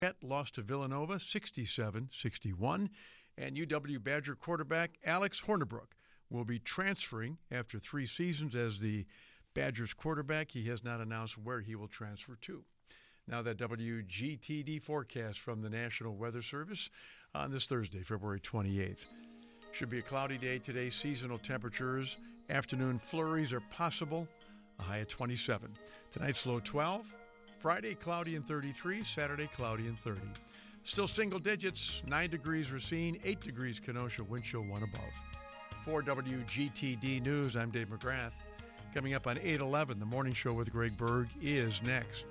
Lost to Villanova 67-61, and UW Badger quarterback Alex Hornibrook will be transferring after 3 seasons as the Badgers quarterback. He has not announced where he will transfer to. Now that WGTD forecast from the National Weather Service on this Thursday, February 28th. Should be a cloudy day today. Seasonal temperatures, afternoon flurries are possible, a high of 27. Tonight's low 12. Friday, cloudy and 33. Saturday, cloudy and 30. Still single digits, 9 degrees Racine, 8 degrees Kenosha, wind chill 1 above. For WGTD News, I'm Dave McGrath. Coming up on 8:11, the morning show with Greg Berg is next.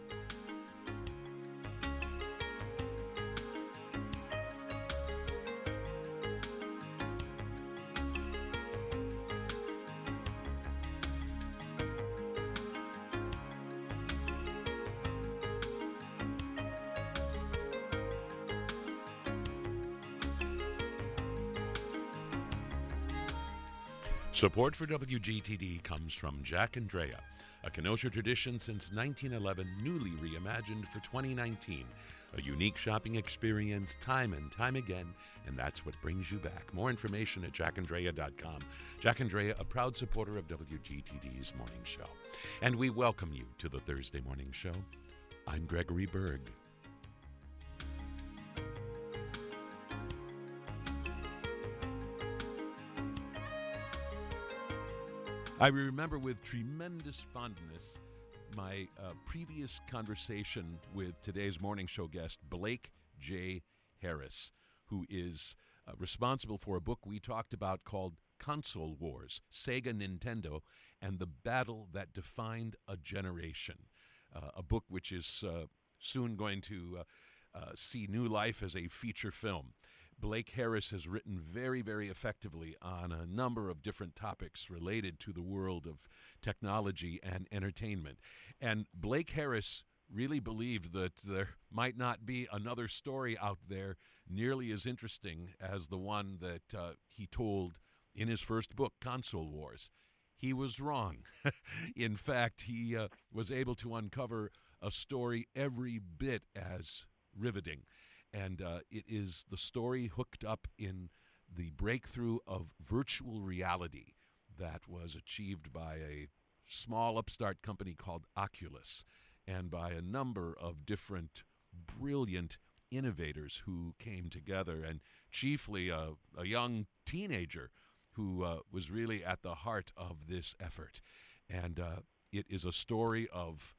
Support for WGTD comes from Jack and Drea, a Kenosha tradition since 1911, newly reimagined for 2019. A unique shopping experience time and time again, and that's what brings you back. More information at jackandrea.com. Jack and Drea, a proud supporter of WGTD's morning show. And we welcome you to the Thursday morning show. I'm Gregory Berg. I remember with tremendous fondness my previous conversation with today's morning show guest, Blake J. Harris, who is responsible for a book we talked about called Console Wars, Sega Nintendo, and the Battle That Defined a Generation, a book which is soon going to see new life as a feature film. Blake Harris has written very, very effectively on a number of different topics related to the world of technology and entertainment. And Blake Harris really believed that there might not be another story out there nearly as interesting as the one that he told in his first book, Console Wars. He was wrong. In fact, he was able to uncover a story every bit as riveting. And it is the story hooked up in the breakthrough of virtual reality that was achieved by a small upstart company called Oculus and by a number of different brilliant innovators who came together, and chiefly a young teenager who was really at the heart of this effort. And it is a story of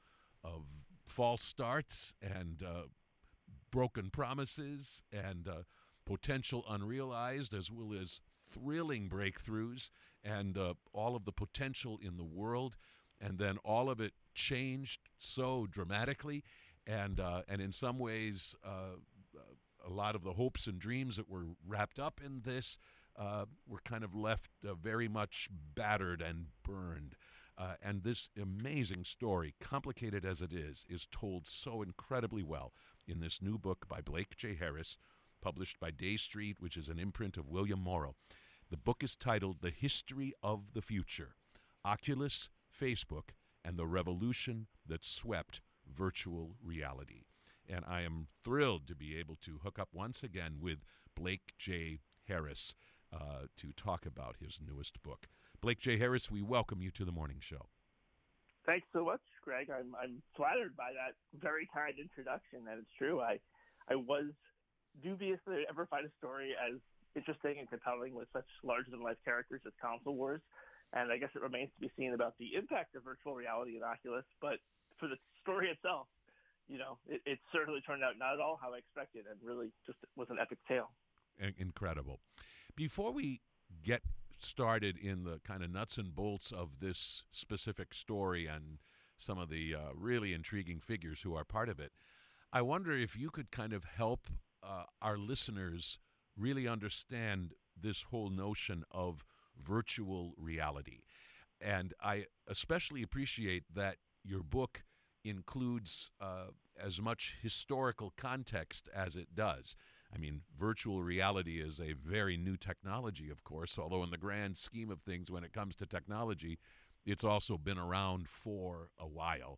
false starts and broken promises and potential unrealized, as well as thrilling breakthroughs and all of the potential in the world. And then all of it changed so dramatically. And in some ways, a lot of the hopes and dreams that were wrapped up in this were kind of left very much battered and burned. And this amazing story, complicated as it is told so incredibly well in this new book by Blake J. Harris, published by Day Street, which is an imprint of William Morrow. The book is titled The History of the Future, Oculus, Facebook, and the Revolution That Swept Virtual Reality. And I am thrilled to be able to hook up once again with Blake J. Harris to talk about his newest book. Blake J. Harris, we welcome you to the morning show. Thanks so much, Greg. I'm flattered by that very kind introduction, and it's true. I was dubious that I'd ever find a story as interesting and compelling with such larger-than-life characters as Console Wars, and I guess it remains to be seen about the impact of virtual reality in Oculus, but for the story itself, it certainly turned out not at all how I expected, and really just was an epic tale. Incredible. Before we get started in the kind of nuts and bolts of this specific story and some of the really intriguing figures who are part of it, I wonder if you could kind of help our listeners really understand this whole notion of virtual reality. And I especially appreciate that your book includes as much historical context as it does. I mean, virtual reality is a very new technology, of course, although in the grand scheme of things, when it comes to technology, it's also been around for a while.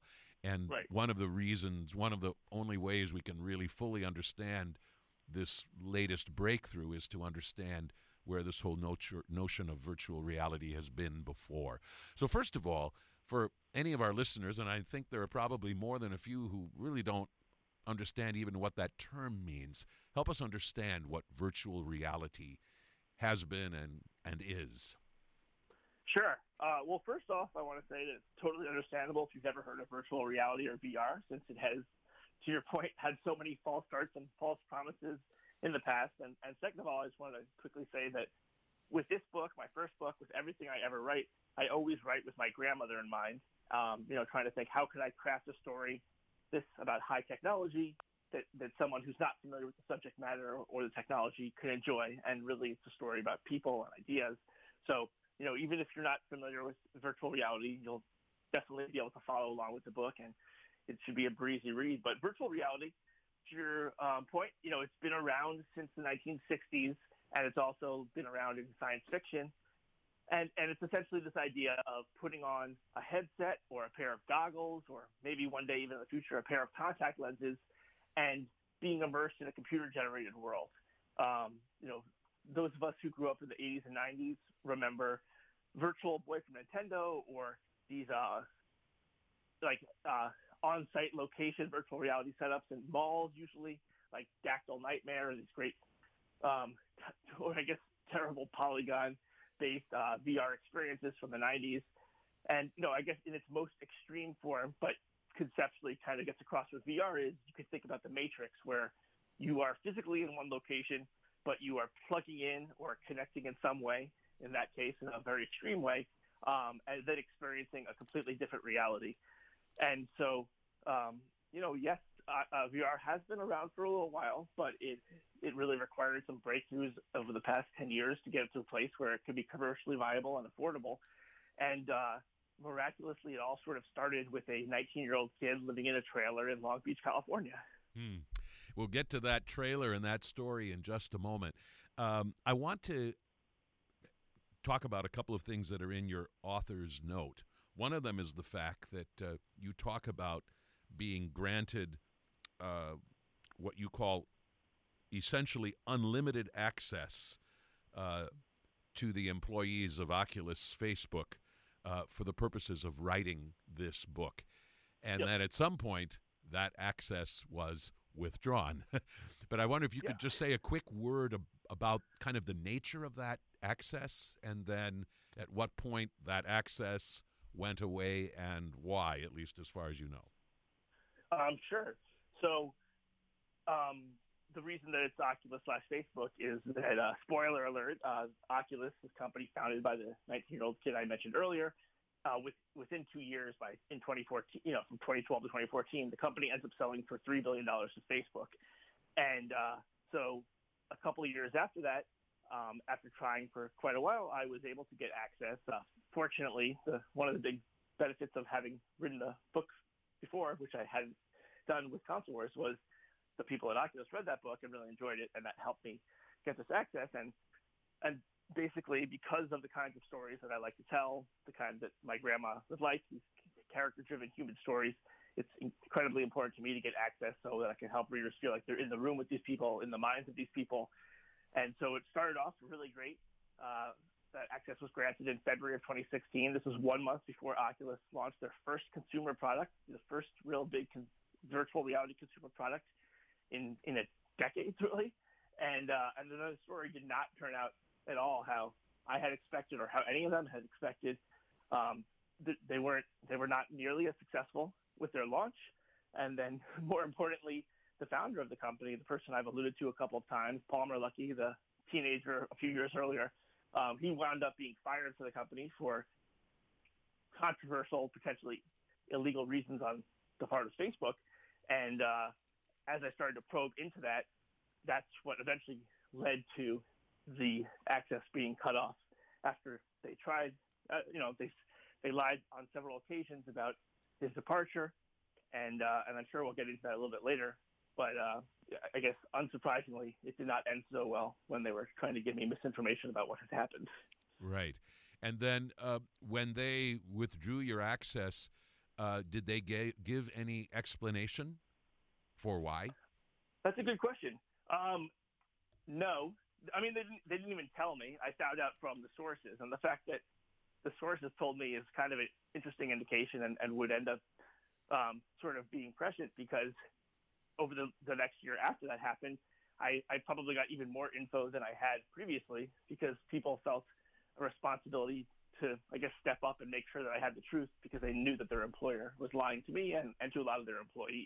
And Right. one of the only ways we can really fully understand this latest breakthrough is to understand where this whole notion of virtual reality has been before. So first of all, for any of our listeners, and I think there are probably more than a few who really don't understand even what that term means, help us understand what virtual reality has been and is. Sure. Well, first off, I want to say that it's totally understandable if you've never heard of virtual reality or VR, since it has, to your point, had so many false starts and false promises in the past. And second of all, I just want to quickly say that with this book, my first book, with everything I ever write, I always write with my grandmother in mind, trying to think, how could I craft a story this about high technology that someone who's not familiar with the subject matter or the technology could enjoy. And really, it's a story about people and ideas. So, even if you're not familiar with virtual reality, you'll definitely be able to follow along with the book, and it should be a breezy read. But virtual reality, to your point, it's been around since the 1960s, and it's also been around in science fiction. And it's essentially this idea of putting on a headset or a pair of goggles, or maybe one day even in the future, a pair of contact lenses, and being immersed in a computer-generated world. Those of us who grew up in the 80s and 90s remember Virtual Boy from Nintendo, or these on-site location virtual reality setups in malls, usually like Dactyl Nightmare, or these great, terrible polygon-based VR experiences from the 90s. And, I guess in its most extreme form, but conceptually kind of gets across with VR, is you could think about the Matrix, where you are physically in one location, but you are plugging in or connecting in some way, in that case, in a very extreme way, and then experiencing a completely different reality. And so, yes, VR has been around for a little while, but it really required some breakthroughs over the past 10 years to get it to a place where it could be commercially viable and affordable. And miraculously, it all sort of started with a 19-year-old kid living in a trailer in Long Beach, California. We'll get to that trailer and that story in just a moment. I want to talk about a couple of things that are in your author's note. One of them is the fact that you talk about being granted what you call essentially unlimited access to the employees of Oculus Facebook for the purposes of writing this book. And Yep. then at some point, that access was withdrawn. But I wonder if you could just say a quick word about kind of the nature of that access, and then at what point that access went away and why, at least as far as you know. Sure. So the reason that it's Oculus/Facebook is that, spoiler alert, Oculus, this company founded by the 19-year-old kid I mentioned earlier, within 2 years, in 2014, from 2012 to 2014, the company ends up selling for $3 billion to Facebook. And so a couple of years after that, after trying for quite a while, I was able to get access. Fortunately, one of the big benefits of having written a book before, which I hadn't done with Console Wars, was the people at Oculus read that book and really enjoyed it, and that helped me get this access. And basically, because of the kinds of stories that I like to tell, the kind that my grandma would like, these character-driven human stories, it's incredibly important to me to get access so that I can help readers feel like they're in the room with these people, in the minds of these people. And so it started off really great. That access was granted in February of 2016. This was 1 month before Oculus launched their first consumer product, the first real big virtual reality consumer product in a decade, really. And then the story did not turn out at all how I had expected, or how any of them had expected. They were not nearly as successful with their launch. And then, more importantly, the founder of the company, the person I've alluded to a couple of times, Palmer Luckey, the teenager a few years earlier, he wound up being fired from the company for controversial, potentially illegal reasons on the part of Facebook. And as I started to probe into that, that's what eventually led to the access being cut off after they tried. They lied on several occasions about his departure, and I'm sure we'll get into that a little bit later. But I guess, unsurprisingly, it did not end so well when they were trying to give me misinformation about what had happened. Right. And then when they withdrew your access, Did they give any explanation for why? That's a good question. No. I mean, they didn't even tell me. I found out from the sources, and the fact that the sources told me is kind of an interesting indication and would end up sort of being prescient, because over the next year after that happened, I probably got even more info than I had previously, because people felt a responsibility to, I guess, step up and make sure that I had the truth, because they knew that their employer was lying to me and to a lot of their employees.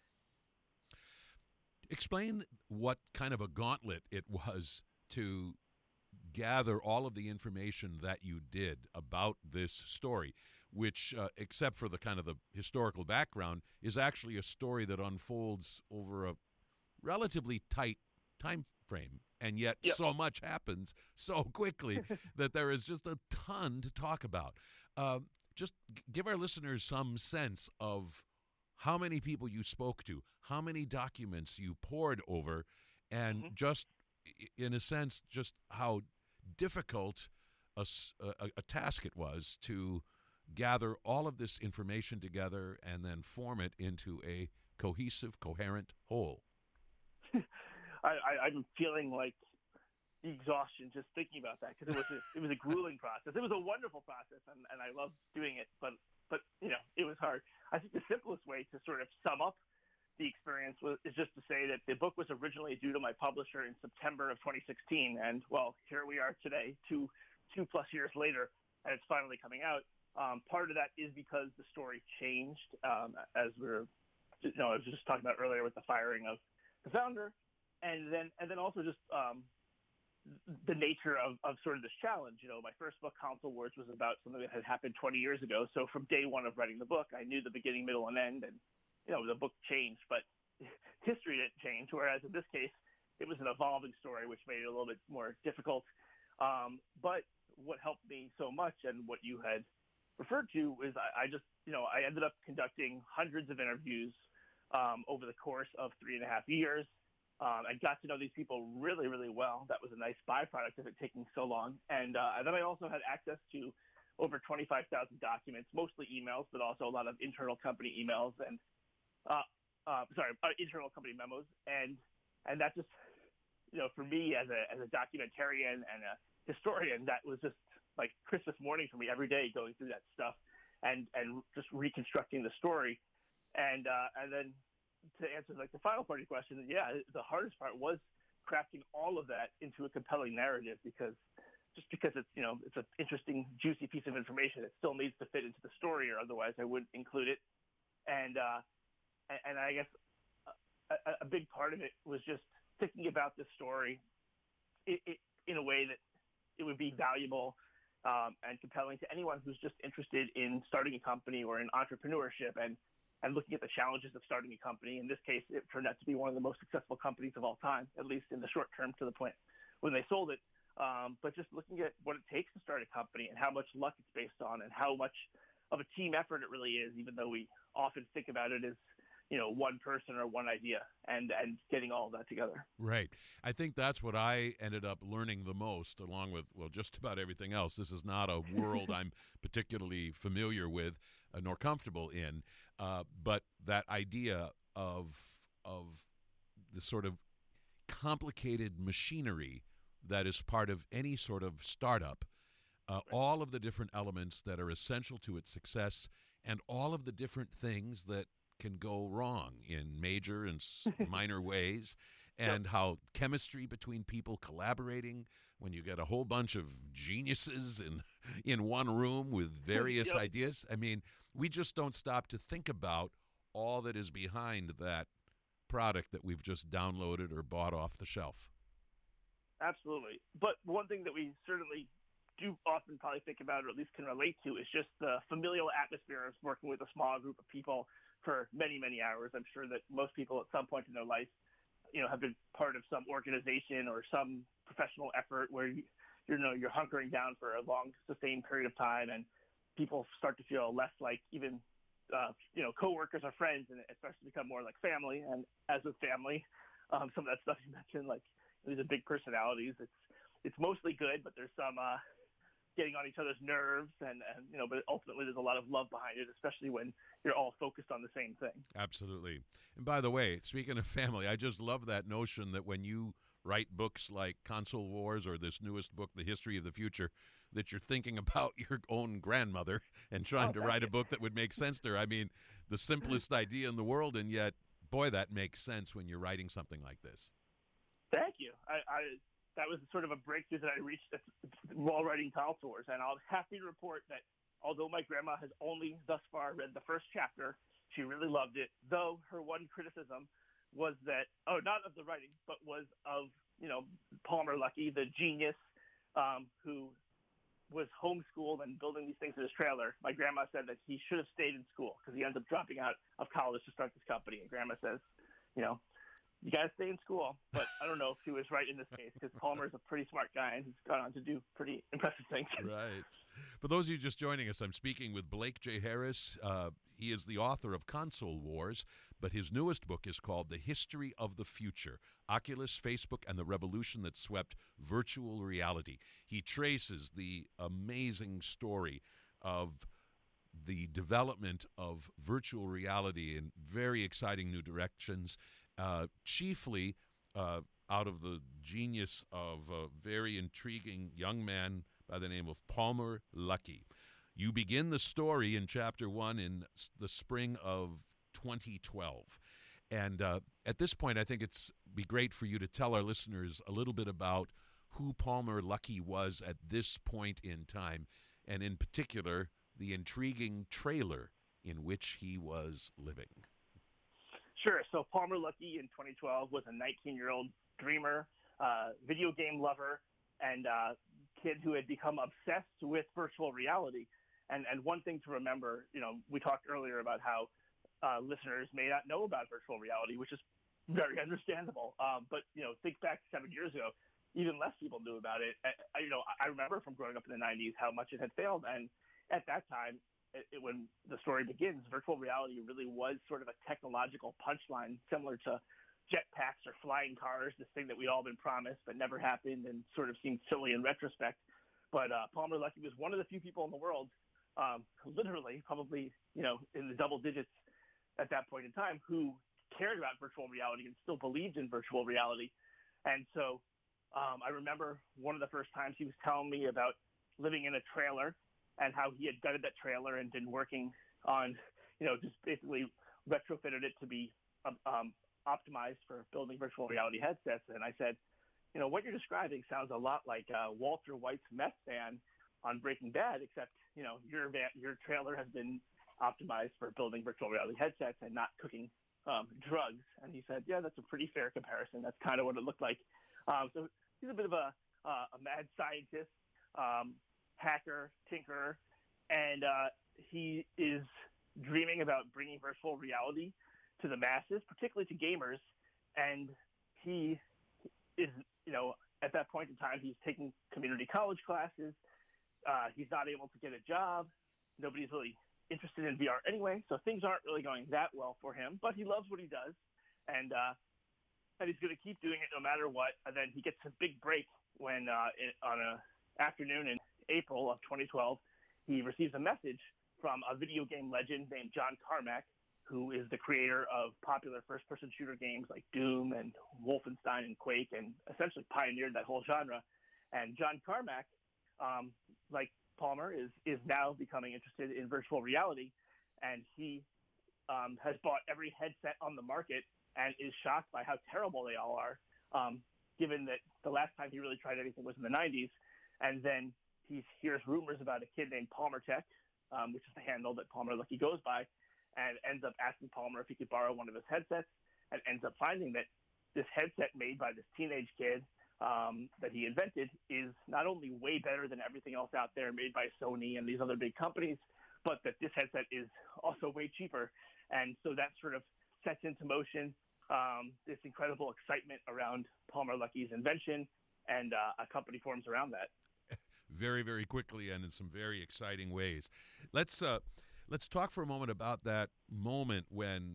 Explain what kind of a gauntlet it was to gather all of the information that you did about this story, which, except for the kind of the historical background, is actually a story that unfolds over a relatively tight time frame. And yet so much happens so quickly that there is just a ton to talk about. Just give our listeners some sense of how many people you spoke to, how many documents you pored over, and just, in a sense, just how difficult a task it was to gather all of this information together and then form it into a cohesive, coherent whole. I'm feeling like the exhaustion just thinking about that, because it was a grueling process. It was a wonderful process, and I loved doing it, but it was hard. I think the simplest way to sort of sum up the experience is just to say that the book was originally due to my publisher in September of 2016, and well, here we are today, two plus years later, and it's finally coming out. Part of that is because the story changed, as I was just talking about earlier with the firing of the founder, and then also just the nature of sort of this challenge. My first book, Council Words, was about something that had happened 20 years ago. So from day one of writing the book, I knew the beginning, middle, and end, and the book changed, but history didn't change. Whereas in this case, it was an evolving story, which made it a little bit more difficult. But what helped me so much, and what you had referred to, is I just I ended up conducting hundreds of interviews over the course of 3.5 years. I got to know these people really, really well. That was a nice byproduct of it taking so long. And then I also had access to over 25,000 documents, mostly emails, but also a lot of internal company emails and internal company memos. And that just, for me as a documentarian and a historian, that was just like Christmas morning for me every day, going through that stuff and just reconstructing the story. And then to answer like the final part of your question, the hardest part was crafting all of that into a compelling narrative, because it's an interesting, juicy piece of information. It still needs to fit into the story, or otherwise I wouldn't include it. And I guess a big part of it was just thinking about this story in a way that it would be valuable and compelling to anyone who's just interested in starting a company or in entrepreneurship and looking at the challenges of starting a company. In this case, it turned out to be one of the most successful companies of all time, at least in the short term, to the point when they sold it. But just looking at what it takes to start a company and how much luck it's based on and how much of a team effort it really is, even though we often think about it as, one person or one idea, and getting all of that together. Right. I think that's what I ended up learning the most, along with, just about everything else. This is not a world I'm particularly familiar with nor comfortable in, but that idea of the sort of complicated machinery that is part of any sort of startup, all of the different elements that are essential to its success, and all of the different things that can go wrong in major and minor ways, and how chemistry between people collaborating when you get a whole bunch of geniuses in one room with various ideas. I mean, we just don't stop to think about all that is behind that product that we've just downloaded or bought off the shelf. Absolutely. But one thing that we certainly do often probably think about, or at least can relate to, is just the familial atmosphere of working with a small group of people for many, many hours. I'm sure that most people at some point in their life, have been part of some organization or some professional effort where you're hunkering down for a long, sustained period of time, and people start to feel less like even coworkers or friends, and it starts to become more like family. And as with family, some of that stuff you mentioned, like these are big personalities. It's mostly good, but there's some getting on each other's nerves, and but ultimately there's a lot of love behind it, especially when you're all focused on the same thing. Absolutely. And by the way, speaking of family, I just love that notion that when you write books like Console Wars or this newest book, The History of the Future, that you're thinking about your own grandmother and trying to write a book that would make sense to her. I mean, the simplest idea in the world, and yet, boy, that makes sense when you're writing something like this. Thank you. That was sort of a breakthrough that I reached while writing Console Wars, and I'll happy to report that although my grandma has only thus far read the first chapter, she really loved it, though her one criticism was that, not of the writing, but was of, Palmer Luckey, the genius who was homeschooled and building these things in his trailer. My grandma said that he should have stayed in school because he ended up dropping out of college to start this company. And grandma says, you got to stay in school. But I don't know if she was right in this case because Palmer is a pretty smart guy and he's gone on to do pretty impressive things. Right. For those of you just joining us, I'm speaking with Blake J. Harris. He is the author of Console Wars, but his newest book is called The History of the Future, Oculus, Facebook, and the Revolution That Swept Virtual Reality. He traces the amazing story of the development of virtual reality in very exciting new directions, chiefly out of the genius of a very intriguing young man by the name of Palmer Luckey. You begin the story in Chapter 1 in the spring of 2012. And at this point, I think it's be great for you to tell our listeners a little bit about who Palmer Luckey was at this point in time, and in particular, the intriguing trailer in which he was living. Sure. So Palmer Luckey in 2012 was a 19-year-old dreamer, video game lover, and kid who had become obsessed with virtual reality. And one thing to remember, we talked earlier about how listeners may not know about virtual reality, which is very understandable. But think back 7 years ago, even less people knew about it. I remember from growing up in the 90s how much it had failed. And at that time, when the story begins, virtual reality really was sort of a technological punchline similar to jetpacks or flying cars, this thing that we'd all been promised but never happened and sort of seemed silly in retrospect. But Palmer Luckey was one of the few people in the world, literally probably, in the double digits at that point in time, who cared about virtual reality and still believed in virtual reality. And so I remember one of the first times he was telling me about living in a trailer and how he had gutted that trailer and been working on, just basically retrofitted it to be optimized for building virtual reality headsets. And I said, what you're describing sounds a lot like Walter White's meth van on Breaking Bad, except, your trailer has been optimized for building virtual reality headsets and not cooking drugs. And he said, yeah, that's a pretty fair comparison. That's kind of what it looked like. So he's a bit of a mad scientist, hacker, tinkerer, and he is dreaming about bringing virtual reality to the masses, particularly to gamers. And he is, at that point in time, he's taking community college classes. He's not able to get a job. Nobody's really interested in VR anyway, so things aren't really going that well for him. But he loves what he does, and he's going to keep doing it no matter what. And then he gets a big break when on an afternoon in April of 2012, he receives a message from a video game legend named John Carmack, who is the creator of popular first-person shooter games like Doom and Wolfenstein and Quake, and essentially pioneered that whole genre. And John Carmack, like Palmer, is now becoming interested in virtual reality, and he has bought every headset on the market and is shocked by how terrible they all are, given that the last time he really tried anything was in the 90s. And then he hears rumors about a kid named Palmer Tech, which is the handle that Palmer Luckey goes by, and ends up asking Palmer if he could borrow one of his headsets, and ends up finding that this headset made by this teenage kid that he invented is not only way better than everything else out there made by Sony and these other big companies, but that this headset is also way cheaper. And so that sort of sets into motion this incredible excitement around Palmer Luckey's invention, and a company forms around that. Very, very quickly and in some very exciting ways. Let's talk for a moment about that moment when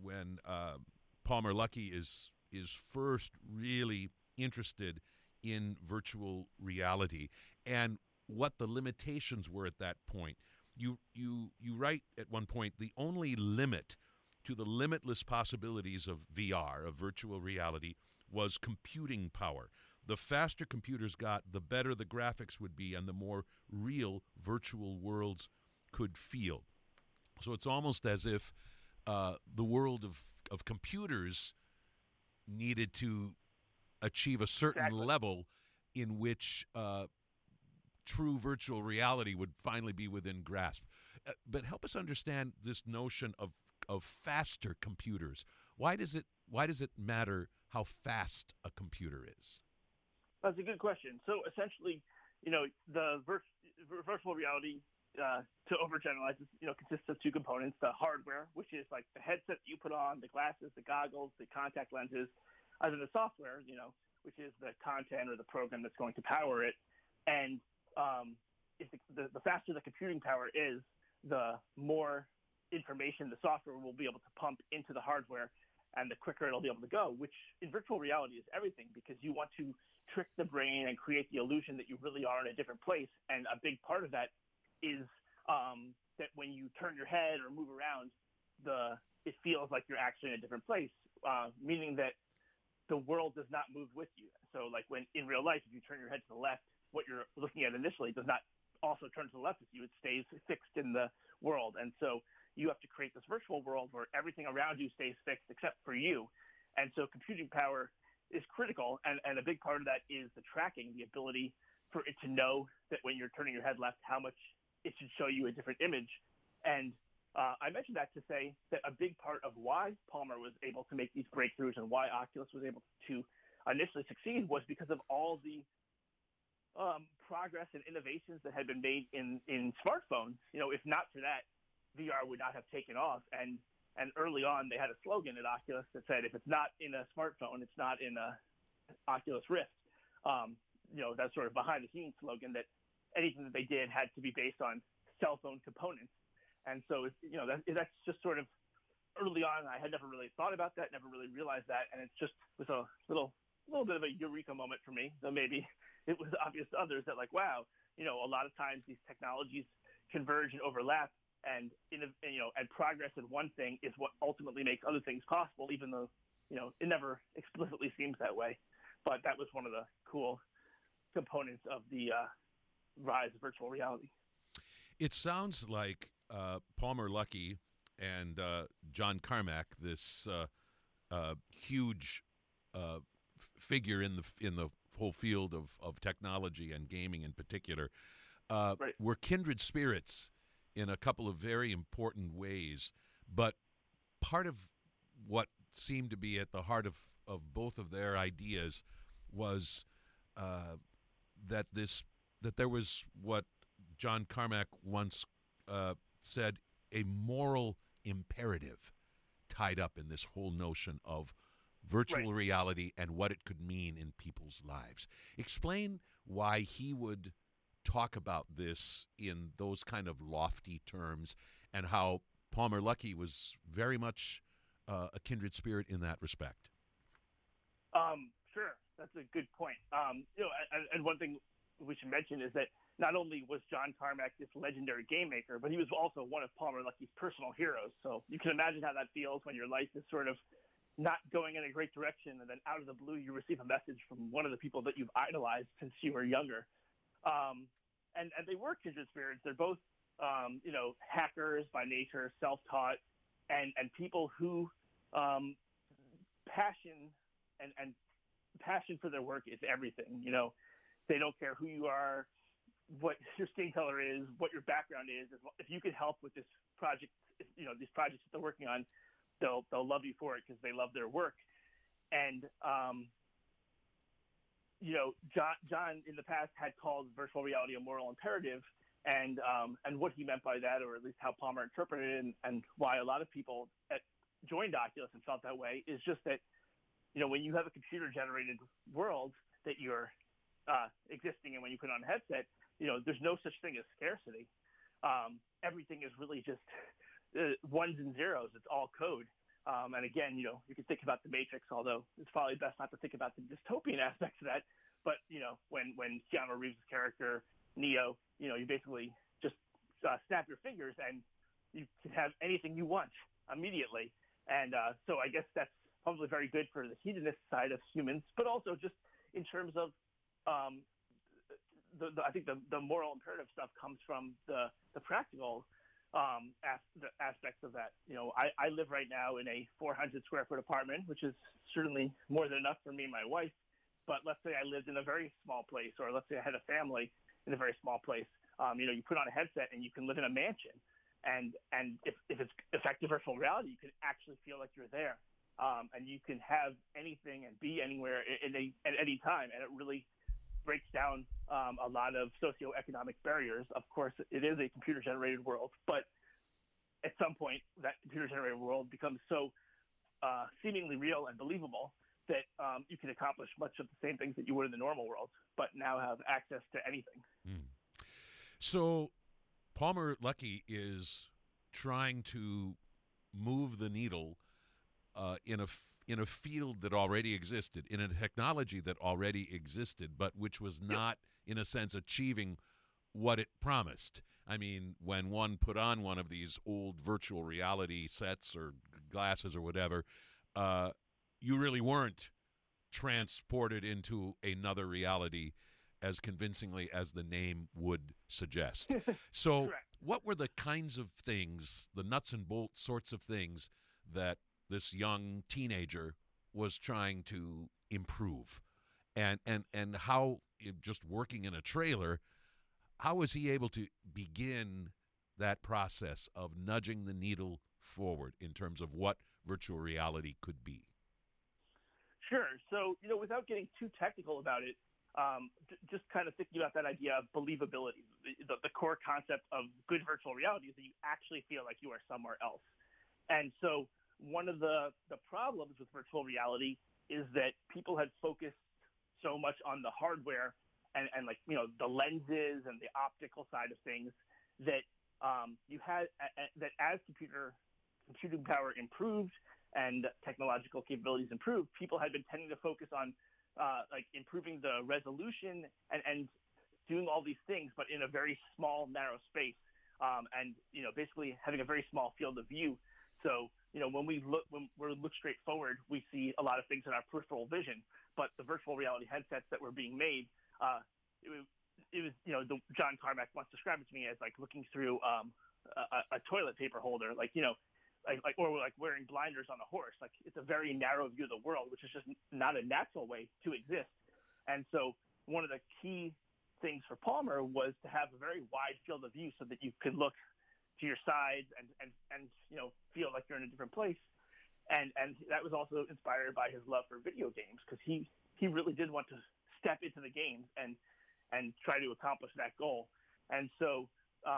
Palmer Luckey is first really interested in virtual reality, and what the limitations were at that point. You write at one point, the only limit to the limitless possibilities of VR, of virtual reality, was computing power. The faster computers got, the better the graphics would be and the more real virtual worlds could feel. So it's almost as if the world of computers needed to achieve a certain level in which true virtual reality would finally be within grasp. But help us understand this notion of faster computers. Why does it matter how fast a computer is? That's a good question. So essentially, the virtual reality, to overgeneralize, consists of two components: the hardware, which is like the headset that you put on, the glasses, the goggles, the contact lenses, and then the software, which is the content or the program that's going to power it. And if the faster the computing power is, the more information the software will be able to pump into the hardware, and the quicker it'll be able to go, which in virtual reality is everything, because you want to trick the brain and create the illusion that you really are in a different place. And a big part of that is that when you turn your head or move around, it feels like you're actually in a different place, meaning that the world does not move with you. So like when in real life, if you turn your head to the left, what you're looking at initially does not also turn to the left with you. It stays fixed in the world. And so you have to create this virtual world where everything around you stays fixed except for you. And so computing power is critical. And a big part of that is the tracking, the ability for it to know that when you're turning your head left, how much it should show you a different image. And I mentioned that to say that a big part of why Palmer was able to make these breakthroughs and why Oculus was able to initially succeed was because of all the progress and innovations that had been made in smartphones. If not for that, VR would not have taken off. And early on, they had a slogan at Oculus that said, if it's not in a smartphone, it's not in a Oculus Rift. That sort of behind-the-scenes slogan that anything that they did had to be based on cell phone components. And so, that's just sort of early on. I had never really thought about that, never really realized that. And it's just was a little bit of a eureka moment for me. So maybe it was obvious to others that like, wow, a lot of times these technologies converge and overlap, and progress in one thing is what ultimately makes other things possible, even though, it never explicitly seems that way. But that was one of the cool components of the rise of virtual reality. It sounds like Palmer Luckey and John Carmack, this huge figure in the whole field of technology and gaming in particular, Right. were kindred spirits in a couple of very important ways. But part of what seemed to be at the heart of both of their ideas was that there was what John Carmack once said, a moral imperative tied up in this whole notion of virtual reality and what it could mean in people's lives. Explain why he would talk about this in those kind of lofty terms, and how Palmer Luckey was very much a kindred spirit in that respect. Sure. That's a good point. And one thing we should mention is that not only was John Carmack this legendary game maker, but he was also one of Palmer Luckey's personal heroes. So you can imagine how that feels when your life is sort of not going in a great direction, and then out of the blue you receive a message from one of the people that you've idolized since you were younger. And they were kindred spirits. They're both, hackers by nature, self-taught, and people who passion and passion for their work is everything. They don't care who you are, what your skin color is, what your background is. If you can help with this project, these projects that they're working on, they'll love you for it because they love their work. And John in the past had called virtual reality a moral imperative, and what he meant by that, or at least how Palmer interpreted it, and why a lot of people joined Oculus and felt that way, is just that when you have a computer-generated world that you're existing in when you put on a headset, there's no such thing as scarcity. Everything is really just ones and zeros. It's all code. And again, you can think about the Matrix, although it's probably best not to think about the dystopian aspects of that. But, when Keanu Reeves' character Neo, you basically just snap your fingers and you can have anything you want immediately. And so I guess that's probably very good for the hedonist side of humans, but also just in terms of I think the moral imperative stuff comes from the practical aspects of that. I live right now in a 400 square foot apartment, which is certainly more than enough for me and my wife. But let's say I lived in a very small place, or let's say I had a family in a very small place. You put on a headset and you can live in a mansion. And if it's effective virtual reality, you can actually feel like you're there. And you can have anything and be anywhere at any time. And it really breaks down a lot of socioeconomic barriers. Of course, it is a computer-generated world, but at some point, that computer-generated world becomes so seemingly real and believable that you can accomplish much of the same things that you would in the normal world, but now have access to anything. So Palmer Luckey is trying to move the needle in a field that already existed, in a technology that already existed, but which was not, in a sense, achieving what it promised. I mean, when one put on one of these old virtual reality sets or glasses or whatever, you really weren't transported into another reality as convincingly as the name would suggest. So what were the kinds of things, the nuts and bolts sorts of things that this young teenager was trying to improve? And how, just working in a trailer, how was he able to begin that process of nudging the needle forward in terms of what virtual reality could be? Sure. So, without getting too technical about it, just kind of thinking about that idea of believability, the core concept of good virtual reality is that you actually feel like you are somewhere else. And so one of the problems with virtual reality is that people had focused so much on the hardware and the lenses and the optical side of things that you had that as computing power improved and technological capabilities improved, people had been tending to focus on improving the resolution and doing all these things, but in a very small, narrow space, and basically having a very small field of view. So when we look straight forward, we see a lot of things in our peripheral vision, but the virtual reality headsets that were being made, it was John Carmack once described it to me as like looking through a toilet paper holder, or wearing blinders on a horse. Like, it's a very narrow view of the world, which is just not a natural way to exist. And so one of the key things for Palmer was to have a very wide field of view so that you could look to your sides and feel like you're in a different place. And that was also inspired by his love for video games, because he really did want to step into the games and try to accomplish that goal. And so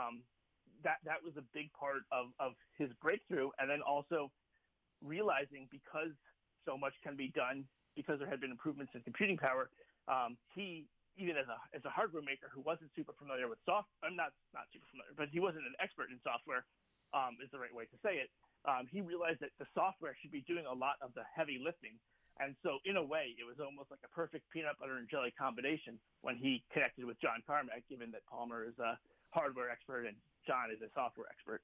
that was a big part of his breakthrough. And then also realizing, because so much can be done, because there had been improvements in computing power, he, even as a hardware maker who wasn't super familiar with software, I'm not super familiar, but he wasn't an expert in software, is the right way to say it. He realized that the software should be doing a lot of the heavy lifting. And so in a way, it was almost like a perfect peanut butter and jelly combination when he connected with John Carmack, given that Palmer is a hardware expert and John is a software expert.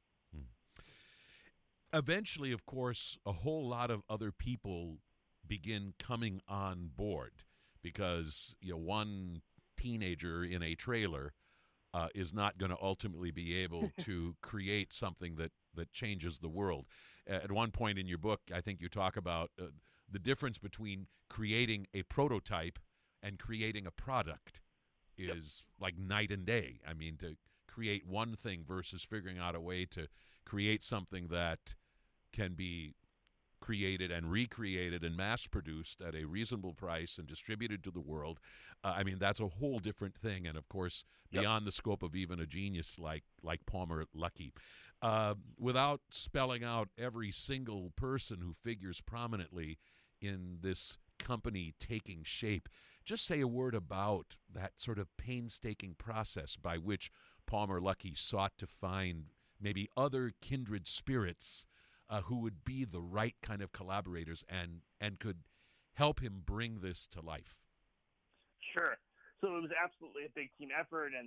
Eventually, of course, a whole lot of other people begin coming on board, because one teenager in a trailer is not going to ultimately be able to create something that changes the world. At one point in your book, I think you talk about the difference between creating a prototype and creating a product is like night and day. I mean, to create one thing versus figuring out a way to create something that can be created and recreated and mass-produced at a reasonable price and distributed to the world. I mean, that's a whole different thing, and of course, beyond the scope of even a genius like Palmer Luckey. Without spelling out every single person who figures prominently in this company taking shape, just say a word about that sort of painstaking process by which Palmer Luckey sought to find maybe other kindred spirits who would be the right kind of collaborators and could help him bring this to life. Sure. So it was absolutely a big team effort, and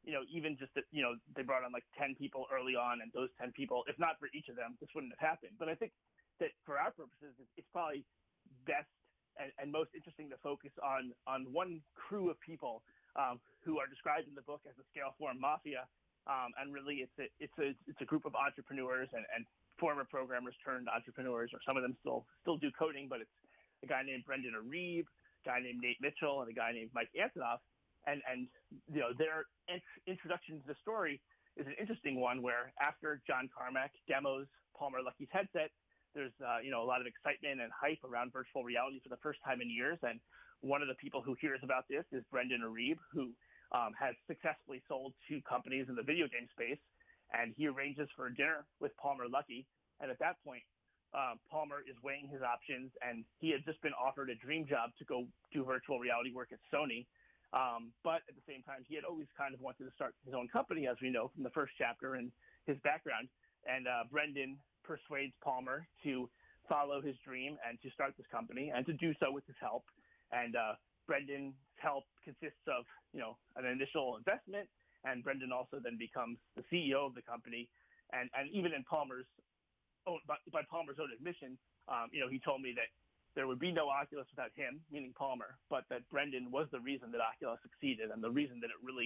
even just that, they brought on like 10 people early on, and those 10 people, if not for each of them, this wouldn't have happened. But I think that for our purposes, it's probably best and most interesting to focus on one crew of people who are described in the book as the Scaleform Mafia. And really, it's a group of entrepreneurs and former programmers turned entrepreneurs, or some of them still do coding, but it's a guy named Brendan Arib, a guy named Nate Mitchell, and a guy named Mike Antonoff. And their introduction to the story is an interesting one, where after John Carmack demos Palmer Luckey's headset, there's a lot of excitement and hype around virtual reality for the first time in years. And one of the people who hears about this is Brendan Arib, who has successfully sold 2 companies in the video game space. And he arranges for a dinner with Palmer Luckey. And at that point, Palmer is weighing his options, and he had just been offered a dream job to go do virtual reality work at Sony. But at the same time, he had always kind of wanted to start his own company, as we know from the first chapter and his background. And Brendan persuades Palmer to follow his dream and to start this company, and to do so with his help. And Brendan's help consists of, an initial investment, and Brendan also then becomes the CEO of the company. And even in Palmer's by Palmer's own admission, he told me that there would be no Oculus without him, meaning Palmer, but that Brendan was the reason that Oculus succeeded, and the reason that it really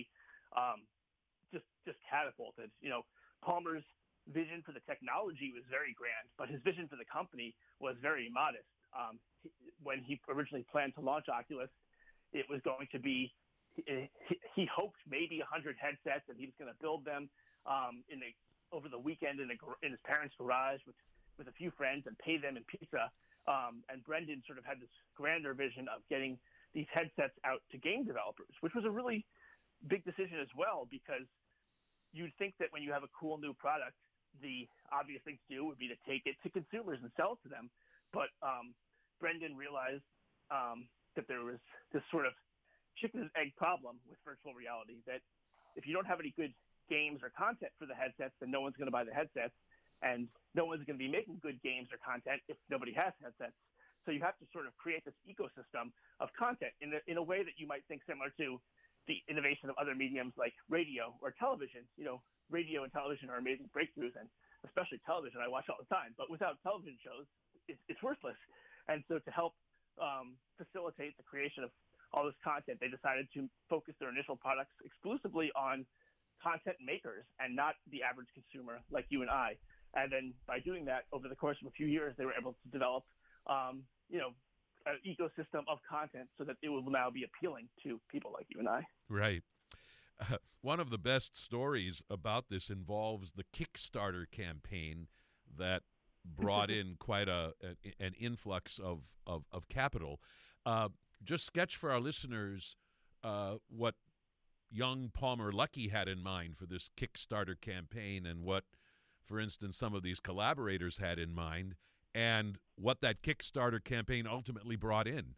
just catapulted. Palmer's vision for the technology was very grand, but his vision for the company was very modest. When he originally planned to launch Oculus, it was going to be, he hoped maybe 100 headsets, and he was going to build them over the weekend in his parents' garage with a few friends and pay them in pizza. And Brendan sort of had this grander vision of getting these headsets out to game developers, which was a really big decision as well, because you'd think that when you have a cool new product, the obvious thing to do would be to take it to consumers and sell it to them. But Brendan realized that there was this sort of chicken and egg problem with virtual reality, that if you don't have any good games or content for the headsets, then no one's going to buy the headsets, and no one's going to be making good games or content if nobody has headsets. So you have to sort of create this ecosystem of content in a way that you might think similar to the innovation of other mediums like radio or television. Radio and television are amazing breakthroughs, and especially television I watch all the time. But without television shows, it's worthless. And so to help facilitate the creation of all this content, they decided to focus their initial products exclusively on content makers and not the average consumer like you and I. And then by doing that, over the course of a few years, they were able to develop, an ecosystem of content so that it will now be appealing to people like you and I. Right. One of the best stories about this involves the Kickstarter campaign that brought in quite an influx of capital. Just sketch for our listeners what young Palmer Luckey had in mind for this Kickstarter campaign, and what, for instance, some of these collaborators had in mind, and what that Kickstarter campaign ultimately brought in.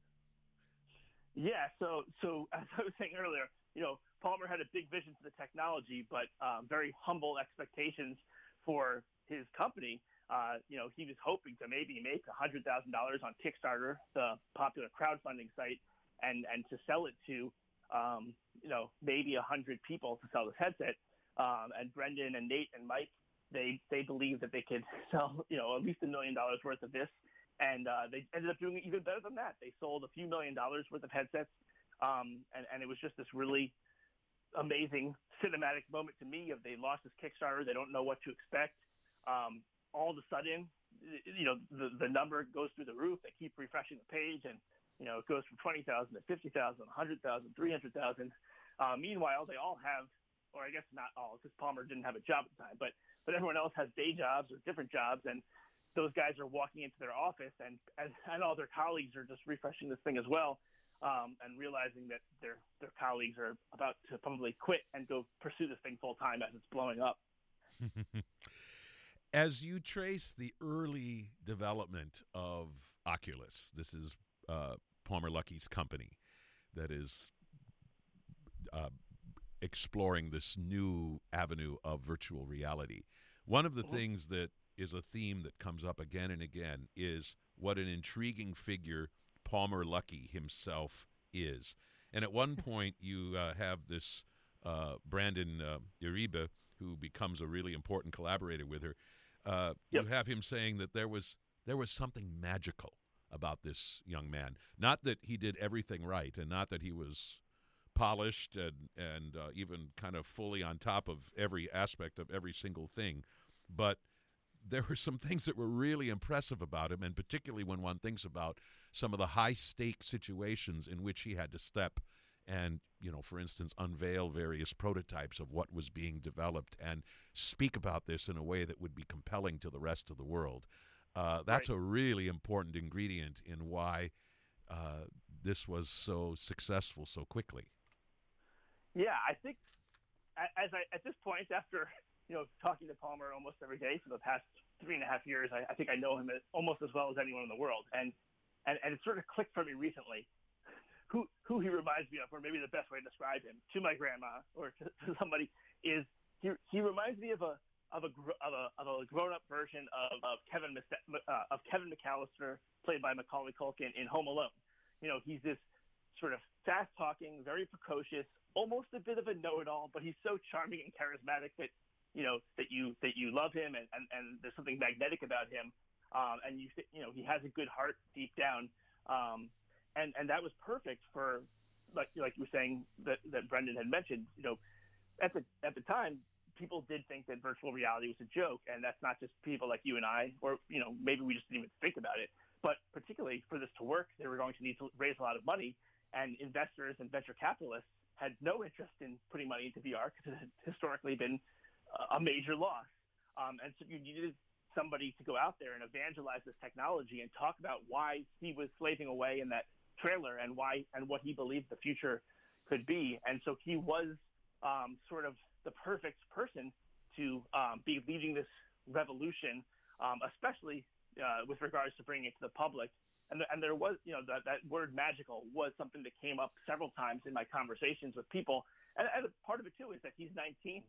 Yeah, so as I was saying earlier, Palmer had a big vision for the technology, but very humble expectations for his company. He was hoping to maybe make $100,000 on Kickstarter, the popular crowdfunding site, and to sell it to, maybe 100 people to sell this headset. And Brendan and Nate and Mike, they believed that they could sell, at least $1 million worth of this. And they ended up doing even better than that. They sold a few $1 million worth of headsets. And it was just this really amazing cinematic moment to me of they launched this Kickstarter. They don't know what to expect. All of a sudden, the number goes through the roof. They keep refreshing the page, and, it goes from 20,000 to 50,000, 100,000, 300,000. Meanwhile, they all have, or I guess not all, because Palmer didn't have a job at the time, but everyone else has day jobs or different jobs, and those guys are walking into their office, and all their colleagues are just refreshing this thing as well, and realizing that their colleagues are about to probably quit and go pursue this thing full time as it's blowing up. As you trace the early development of Oculus, this is Palmer Luckey's company that is exploring this new avenue of virtual reality. One of the things that is a theme that comes up again and again is what an intriguing figure Palmer Luckey himself is. And at one point, you have this Brandon Uribe, who becomes a really important collaborator with her, Yep. you have him saying that there was something magical about this young man. Not that he did everything right, and not that he was polished and even kind of fully on top of every aspect of every single thing, but there were some things that were really impressive about him, and particularly when one thinks about some of the high-stake situations in which he had to step and, for instance, unveil various prototypes of what was being developed and speak about this in a way that would be compelling to the rest of the world. That's Right. a really important ingredient in why this was so successful so quickly. Yeah, I think at this point, after talking to Palmer almost every day for the past 3.5 years, I think I know him almost as well as anyone in the world, and it sort of clicked for me recently who he reminds me of, or maybe the best way to describe him to my grandma or to somebody is he reminds me of a grown-up version of Kevin McAllister, played by Macaulay Culkin in Home Alone. He's this sort of fast-talking, very precocious, almost a bit of a know-it-all, but he's so charming and charismatic that that you love him, and there's something magnetic about him, and he has a good heart deep down, and that was perfect for like you were saying that Brendan had mentioned. At the time, people did think that virtual reality was a joke, and that's not just people like you and I, or maybe we just didn't even think about it. But particularly for this to work, they were going to need to raise a lot of money, and investors and venture capitalists had no interest in putting money into VR because it had historically been a major loss. And so you needed somebody to go out there and evangelize this technology and talk about why he was slaving away in that trailer and what he believed the future could be. And so he was sort of the perfect person to be leading this revolution, especially with regards to bringing it to the public. And there was, that word magical was something that came up several times in my conversations with people. And part of it, too, is that he's 19.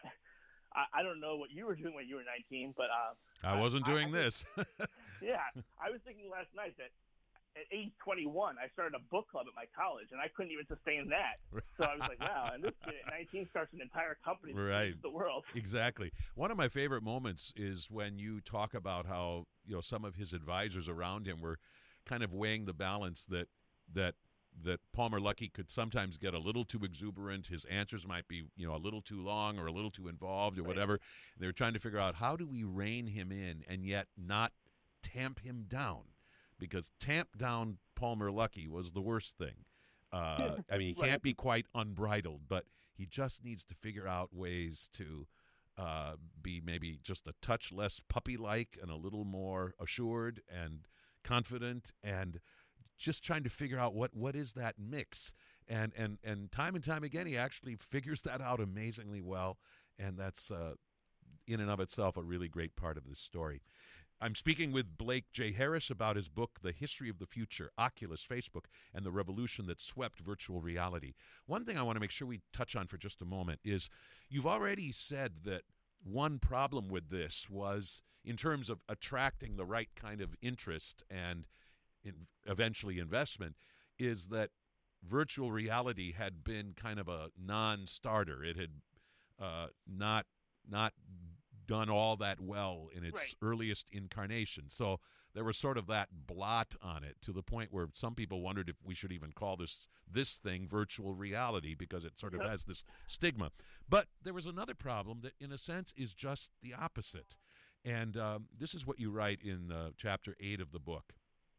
I don't know what you were doing when you were 19, but I wasn't doing this. Yeah. I was thinking last night that at age 21, I started a book club at my college, and I couldn't even sustain that. So I was like, wow. And this kid at 19 starts an entire company that Right. changes the world. Exactly. One of my favorite moments is when you talk about how some of his advisors around him were kind of weighing the balance that Palmer Luckey could sometimes get a little too exuberant. His answers might be a little too long or a little too involved or whatever. They're trying to figure out how do we rein him in and yet not tamp him down, because tamp down Palmer Luckey was the worst thing. I mean, he can't be quite unbridled, but he just needs to figure out ways to be maybe just a touch less puppy-like and a little more assured and confident, and just trying to figure out what is that mix. And time again, he actually figures that out amazingly well, and that's in and of itself a really great part of this story. I'm speaking with Blake J. Harris about his book, The History of the Future, Oculus, Facebook, and the Revolution That Swept Virtual Reality. One thing I want to make sure we touch on for just a moment is you've already said that one problem with this was in terms of attracting the right kind of interest and eventually investment, is that virtual reality had been kind of a non-starter. It had not done all that well in its earliest incarnation. So there was sort of that blot on it, to the point where some people wondered if we should even call this thing virtual reality, because it sort of has this stigma. But there was another problem that, in a sense, is just the opposite. And this is what you write in Chapter 8 of the book.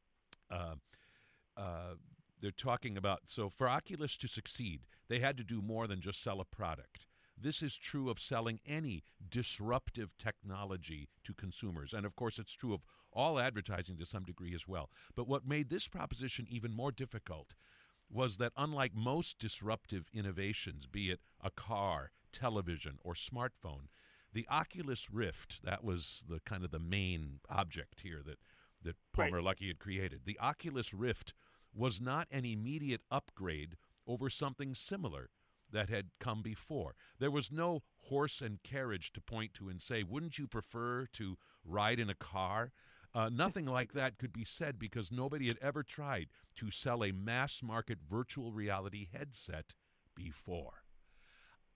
They're talking about, so for Oculus to succeed, they had to do more than just sell a product. This is true of selling any disruptive technology to consumers. And, of course, it's true of all advertising to some degree as well. But what made this proposition even more difficult was that, unlike most disruptive innovations, be it a car, television, or smartphone, the Oculus Rift, that was the kind of the main object here that Palmer Luckey had created. The Oculus Rift was not an immediate upgrade over something similar that had come before. There was no horse and carriage to point to and say, wouldn't you prefer to ride in a car? Nothing like that could be said, because nobody had ever tried to sell a mass-market virtual reality headset before.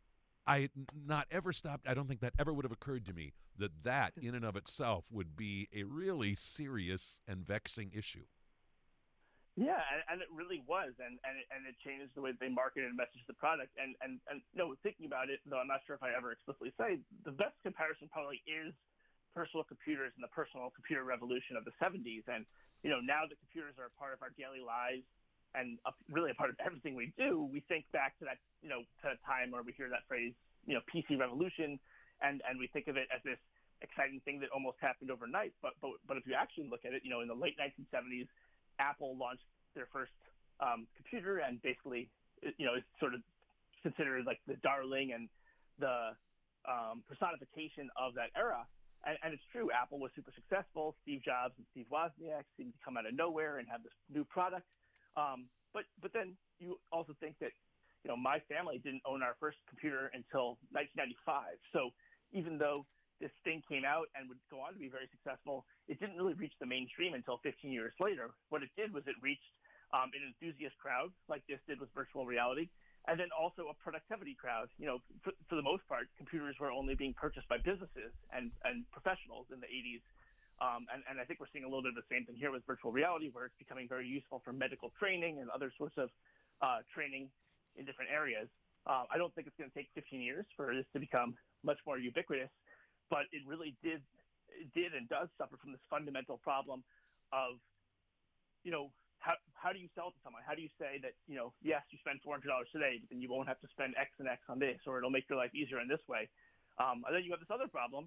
I not ever stopped. I don't think that ever would have occurred to me that in and of itself would be a really serious and vexing issue. Yeah, and it really was, and it changed the way they marketed and messaged the product. And thinking about it, though I'm not sure if I ever explicitly say, the best comparison probably is personal computers and the personal computer revolution of the 70s. And now that computers are a part of our daily lives and really a part of everything we do, we think back to that to a time where we hear that phrase PC revolution, and we think of it as this exciting thing that almost happened overnight. But if you actually look at it, in the late 1970s. Apple launched their first computer, and basically, it's sort of considered like the darling and the personification of that era. And it's true, Apple was super successful. Steve Jobs and Steve Wozniak seemed to come out of nowhere and have this new product. But then you also think that my family didn't own our first computer until 1995. So even though this thing came out and would go on to be very successful, it didn't really reach the mainstream until 15 years later. What it did was it reached an enthusiast crowd, like this did with virtual reality, and then also a productivity crowd. For the most part, computers were only being purchased by businesses and professionals in the 80s. And I think we're seeing a little bit of the same thing here with virtual reality, where it's becoming very useful for medical training and other sorts of training in different areas. I don't think it's going to take 15 years for this to become much more ubiquitous. But it really did and does suffer from this fundamental problem of, how do you sell it to someone? How do you say that, yes, you spend $400 today, but then you won't have to spend X and X on this, or it'll make your life easier in this way. And then you have this other problem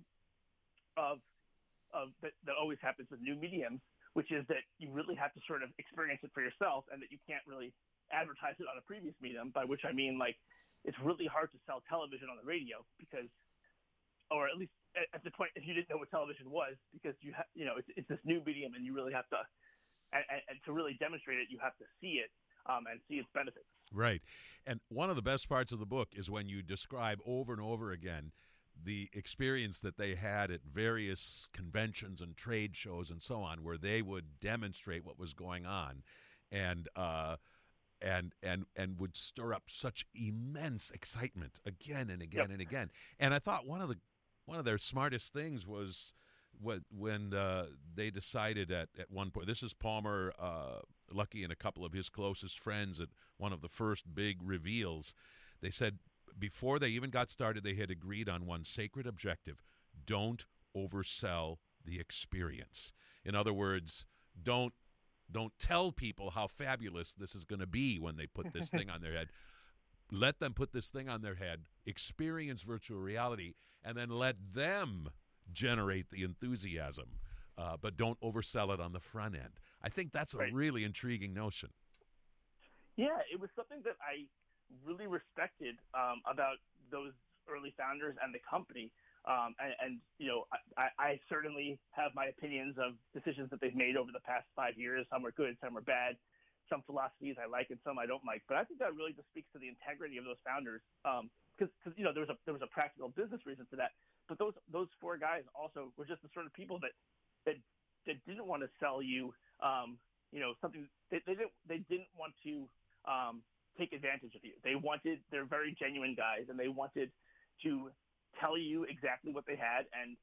that always happens with new mediums, which is that you really have to sort of experience it for yourself, and that you can't really advertise it on a previous medium, by which I mean, like, it's really hard to sell television on the radio because, or at least at the point, if you didn't know what television was, because it's this new medium, and you really have to, and to really demonstrate it, you have to see it and see its benefits. Right. And one of the best parts of the book is when you describe over and over again the experience that they had at various conventions and trade shows and so on, where they would demonstrate what was going on, and would stir up such immense excitement again and again and again. And I thought one of their smartest things was when they decided at one point, this is Palmer Luckey and a couple of his closest friends at one of the first big reveals, they said before they even got started, they had agreed on one sacred objective: don't oversell the experience. In other words, don't tell people how fabulous this is going to be when they put this thing on their head. Let them put this thing on their head, experience virtual reality, and then let them generate the enthusiasm. But don't oversell it on the front end. I think that's a really intriguing notion. Yeah, it was something that I really respected about those early founders and the company. I certainly have my opinions of decisions that they've made over the past 5 years. Some were good, some were bad. Some philosophies I like and some I don't like. But I think that really just speaks to the integrity of those founders, because there was a practical business reason for that. But those four guys also were just the sort of people that didn't want to sell you something. They didn't want to take advantage of you. They're very genuine guys, and they wanted to tell you exactly what they had and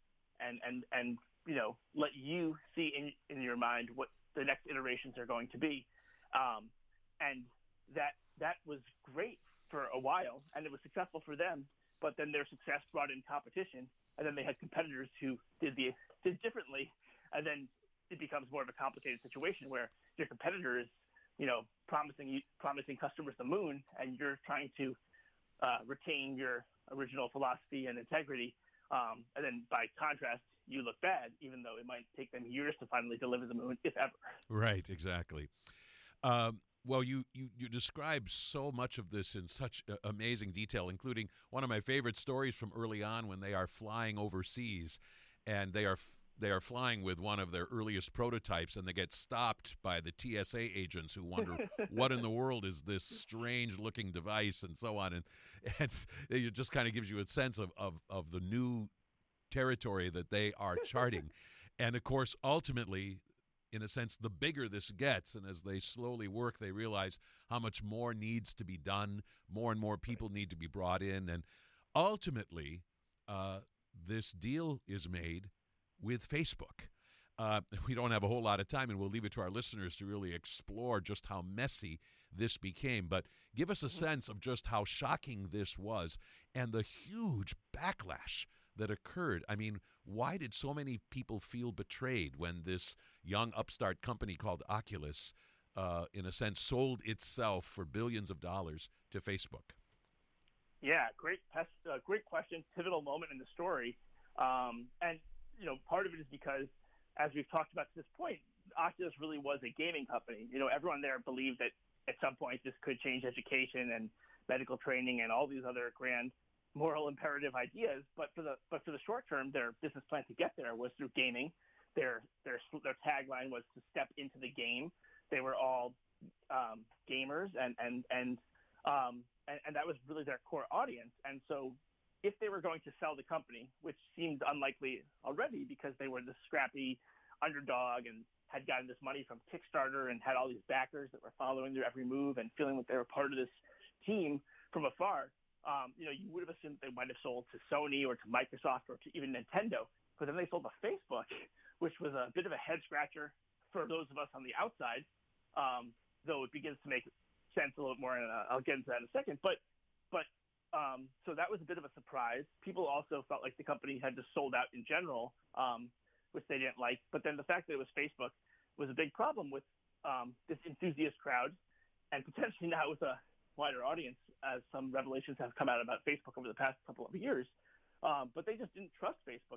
let you see in your mind what the next iterations are going to be. And that was great for a while, and it was successful for them. But then their success brought in competition, and then they had competitors who did differently, and then it becomes more of a complicated situation where your competitor is, promising customers the moon, and you're trying to retain your original philosophy and integrity, and then by contrast, you look bad, even though it might take them years to finally deliver the moon, if ever. Right, exactly. Well, you describe so much of this in such amazing detail, including one of my favorite stories from early on when they are flying overseas, and they are flying with one of their earliest prototypes, and they get stopped by the TSA agents who wonder what in the world is this strange-looking device and so on, and it just kind of gives you a sense of the new territory that they are charting. And, of course, ultimately, in a sense, the bigger this gets, and as they slowly work, they realize how much more needs to be done, more and more people need to be brought in, and ultimately, this deal is made with Facebook. We don't have a whole lot of time, and we'll leave it to our listeners to really explore just how messy this became. But give us a sense of just how shocking this was and the huge backlash that occurred. I mean, why did so many people feel betrayed when this young upstart company called Oculus, in a sense, sold itself for billions of dollars to Facebook? Yeah, great question. Pivotal moment in the story. And, part of it is because, as we've talked about to this point, Oculus really was a gaming company. Everyone there believed that at some point this could change education and medical training and all these other grand moral imperative ideas. But for the short term, their business plan to get there was through gaming. Their tagline was to step into the game. They were all gamers, and that was really their core audience. And so if they were going to sell the company, which seemed unlikely already because they were the scrappy underdog and had gotten this money from Kickstarter and had all these backers that were following their every move and feeling that they were part of this team from afar, you would have assumed they might have sold to Sony or to Microsoft or to even Nintendo. But then they sold to Facebook, which was a bit of a head-scratcher for those of us on the outside, though it begins to make sense a little bit more, and I'll get into that in a second. So that was a bit of a surprise. People also felt like the company had just sold out in general, which they didn't like. But then the fact that it was Facebook was a big problem with this enthusiast crowd, and potentially now with a wider audience, as some revelations have come out about Facebook over the past couple of years. But they just didn't trust Facebook.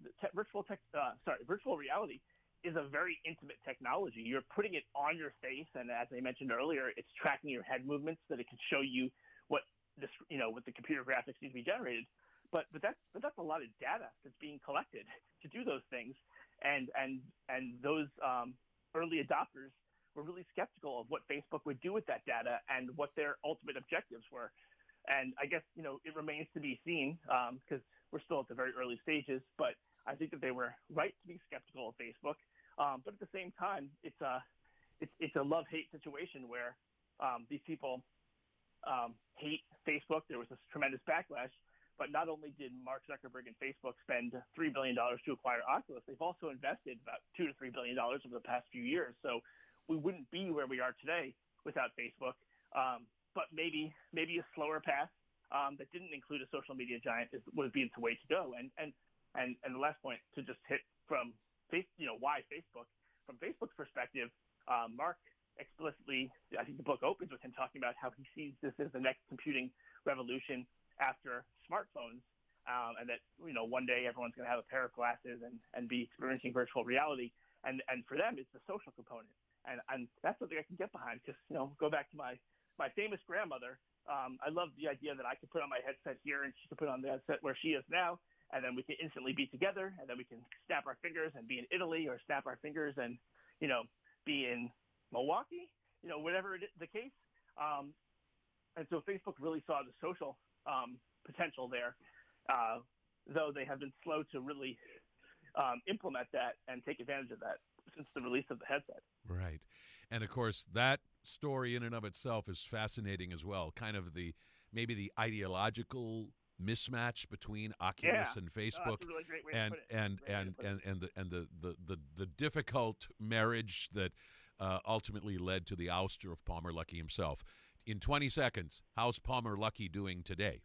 Virtual reality is a very intimate technology. You're putting it on your face, and as I mentioned earlier, it's tracking your head movements so that it can show you what the computer graphics need to be generated. But that's a lot of data that's being collected to do those things, and those early adopters were really skeptical of what Facebook would do with that data and what their ultimate objectives were. And I guess it remains to be seen because we're still at the very early stages. But I think that they were right to be skeptical of Facebook. But at the same time, it's a love-hate situation where these people hate Facebook. There was this tremendous backlash. But not only did Mark Zuckerberg and Facebook spend $3 billion to acquire Oculus, they've also invested about $2 to $3 billion over the past few years. So we wouldn't be where we are today without Facebook. But maybe a slower path that didn't include a social media giant would be the way to go. And the last point to just hit from why Facebook. From Facebook's perspective, Mark explicitly, I think the book opens with him talking about how he sees this as the next computing revolution after smartphones, and that one day everyone's going to have a pair of glasses and be experiencing virtual reality. And for them, it's the social component, and that's something I can get behind because go back to my famous grandmother. I love the idea that I could put on my headset here and she could put on the headset where she is now, and then we can instantly be together, and then we can snap our fingers and be in Italy, or snap our fingers and be in Milwaukee, whatever the case. And so Facebook really saw the social potential there, though they have been slow to really implement that and take advantage of that since the release of the headset. Right. And, of course, that story in and of itself is fascinating as well, kind of maybe the ideological mismatch between Oculus and Facebook, that's a really great way and to put it. the difficult marriage that ultimately led to the ouster of Palmer Luckey himself. In 20 seconds, how's Palmer Luckey doing today?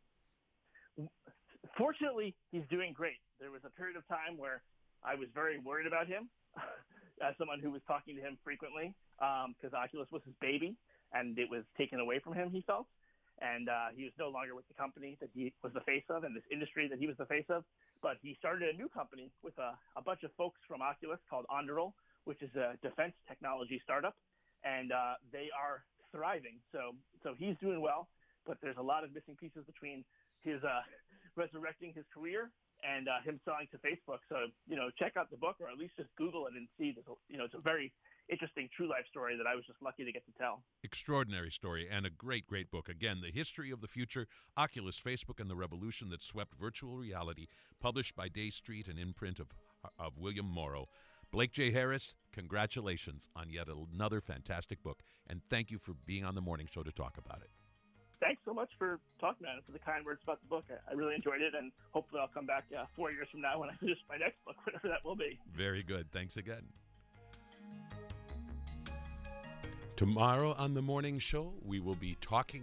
Fortunately, he's doing great. There was a period of time where I was very worried about him as someone who was talking to him frequently because Oculus was his baby and it was taken away from him, he felt. And he was no longer with the company that he was the face of and this industry that he was the face of. But he started a new company with a bunch of folks from Oculus called Anduril, which is a defense technology startup. And they are thriving. So he's doing well, but there's a lot of missing pieces between his resurrecting his career and him selling to Facebook. So, check out the book, or at least just Google it and see this. It's a very interesting true life story that I was just lucky to get to tell. Extraordinary story and a great, great book. Again, The History of the Future, Oculus, Facebook, and the Revolution That Swept Virtual Reality, published by Day Street, an imprint of William Morrow. Blake J. Harris, congratulations on yet another fantastic book, and thank you for being on the morning show to talk about it. thanks so much for talking about it, for the kind words about the book. I really enjoyed it, and hopefully I'll come back 4 years from now when I finish my next book, whatever that will be. Very good. Thanks again. Tomorrow on the morning show, we will be talking